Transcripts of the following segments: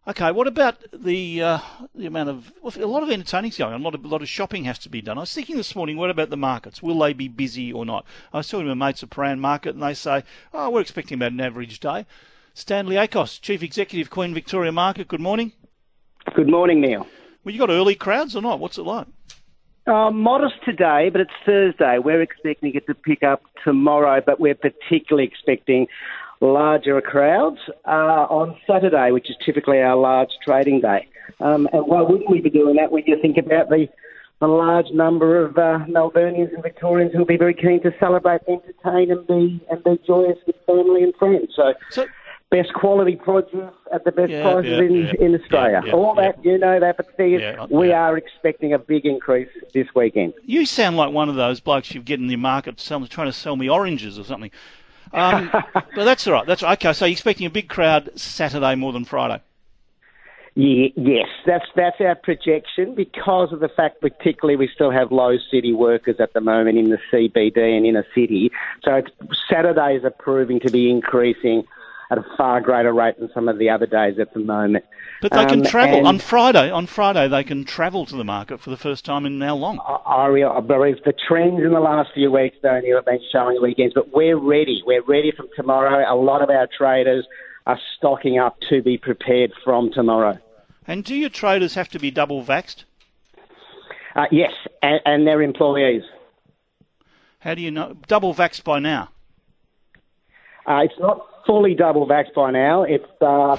Okay, what about the amount of well, a lot of entertaining's going on, a lot of shopping has to be done. I was thinking this morning, what about the markets? Will they be busy or not? I was talking to my mates at Paran Market, and they say, oh, we're expecting about an average day. Stanley Akos, Chief Executive, Queen Victoria Market. Good morning. Good morning, Neil. Well, you got early crowds or not? What's it like? Modest today, but it's Thursday. We're expecting it to pick up tomorrow, but we're particularly expecting larger crowds on Saturday, which is typically our large trading day. And why wouldn't we be doing that when you think about the large number of Melburnians and Victorians who will be very keen to celebrate, entertain and be joyous with family and friends. So best quality produce at the best prices in Australia. All that, you know that, but we are expecting a big increase this weekend. You sound like one of those blokes you get in the market trying to sell me oranges or something. But that's all right. That's right. Okay, so you're expecting a big crowd Saturday more than Friday? Yes, that's our projection because of the fact particularly we still have low city workers at the moment in the CBD and inner city. So Saturdays are proving to be increasing at a far greater rate than some of the other days at the moment. But they can travel on Friday. On Friday, they can travel to the market for the first time in how long? I believe the trends in the last few weeks, though, have been showing weekends. But we're ready. We're ready from tomorrow. A lot of our traders are stocking up to be prepared from tomorrow. And do your traders have to be double vaxxed? Yes, and their employees. How do you know? Double vaxxed by now? It's not fully double vaxxed by now. It's I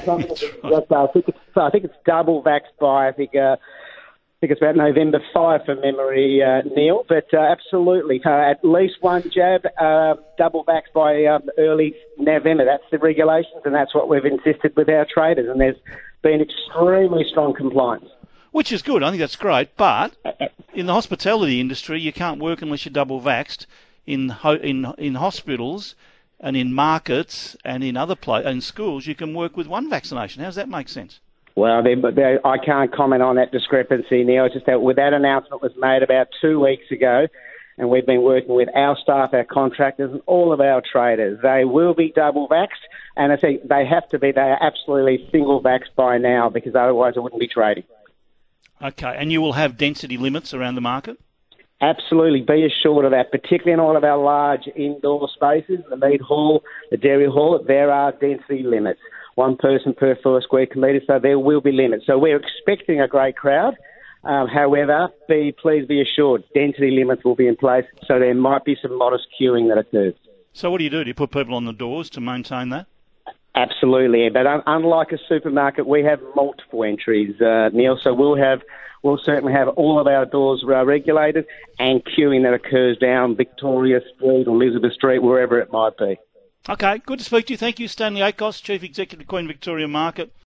think it's double vaxxed by I think it's about November 5 from memory, Neil. But absolutely, at least one jab, double vaxxed by early November. That's the regulations, and that's what we've insisted with our traders. And there's been extremely strong compliance. Which is good. I think that's great. But in the hospitality industry, you can't work unless you're double vaxxed. In hospitals and in markets and in other in schools, you can work with one vaccination. How does that make sense? Well, I can't comment on that discrepancy, Neil. It's just that that announcement was made about 2 weeks ago, and we've been working with our staff, our contractors, and all of our traders. They will be double vaxxed, and I say they have to be. They are absolutely single vaxxed by now, because otherwise it wouldn't be trading. Okay, and you will have density limits around the market? Absolutely, be assured of that, particularly in all of our large indoor spaces, the meat hall, the dairy hall, there are density limits. One person per 4 square metres, so there will be limits. So we're expecting a great crowd. However, please be assured, density limits will be in place, so there might be some modest queuing that occurs. So what do? Do you put people on the doors to maintain that? Absolutely, but unlike a supermarket, we have multiple entries, Neil, so we'll certainly have all of our doors regulated and queuing that occurs down Victoria Street, Elizabeth Street, wherever it might be. Okay, good to speak to you. Thank you, Stanley Akos, Chief Executive, Queen Victoria Market.